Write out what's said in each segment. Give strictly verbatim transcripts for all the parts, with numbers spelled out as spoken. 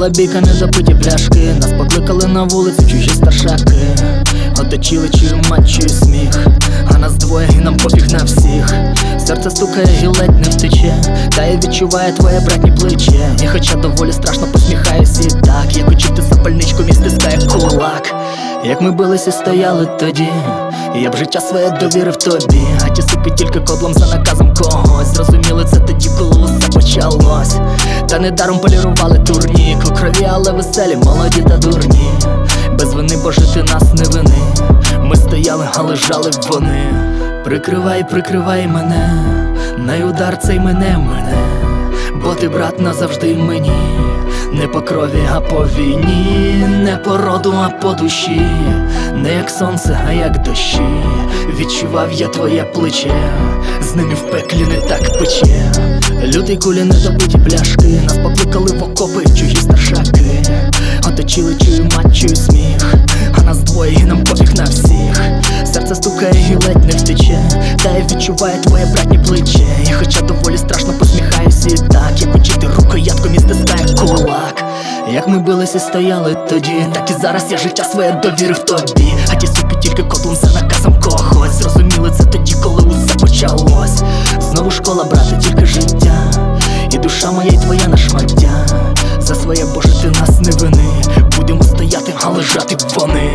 Була бійка, недопиті пляшки, нас покликали на вулицю чужі старшаки. Оточили, чую мать, чую сміх, а нас двоє і нам пофіг на всіх. Серце стукає і ледь не втече, та я відчуваю твоє братні плече. І хоча доволі страшно посміхаюсь і так, як учити запальничку, мій стискає кулак. Як ми бились і стояли тоді, я б життя своє довірив тобі. А ті супи тільки кодлом за наказом когось. Зрозуміли це тоді, коли усе почалось. Та недаром полірували турнік у крові, але веселі, молоді та дурні. Без вини, бо жити нас не вини. Ми стояли, а лежали вони. Прикривай, прикривай мене, най удар цей мене мене. Бо ти, брат, назавжди мені. Не по крові, а по війні. Не по роду, а по душі. Не як сонце, а як дощі. Відчував я твоє плече, з ними в пеклі не так пече. Лютий кулі, недопиті пляшки, нас покликали в окопи чужі старшаки. Оточили, чую мать, чую сміх, а нас двоє і нам пофіг на всіх. Серце стукає і ледь не втече, та я відчуваю твоє братні плече. І хоча доволі страшно посміхаюсь і так, як учити рукоятку, мій стискає кулак. Як ми бились і стояли тоді, так і зараз я життя своє довірив тобі. А ті супі тільки котлом за наказом когось. Зрозуміли це тоді, коли усе почалось. Знову школа, брате, тільки життя, і душа моя, і твоя на шмаття. За своє, Боже, ти нас не вини. Будемо стояти, а лежати вони.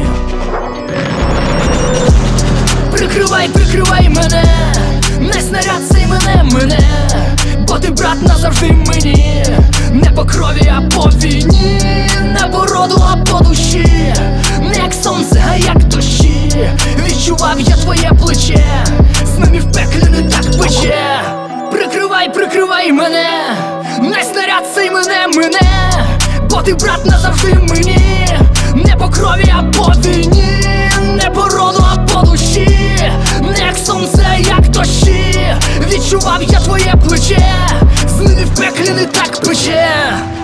Прикривай, прикривай мене, не снаряд цей мене мене. Бо ти, брат, назавжди мені. Не по крові, а по війні. Не по роду, а по душі. Не як сонце, а як дощі. Відчував я твоє плече, з ними в пеклі не так пече. Прикривай, прикривай мене, не снаряд цей мене мене. Бо ти, брат, назавжди мені. Не по крові, а по війні. Не по роду, а по душі. Не як сонце, а як дощі. Відчував я твоє плече, з ними в пеклі не так пече.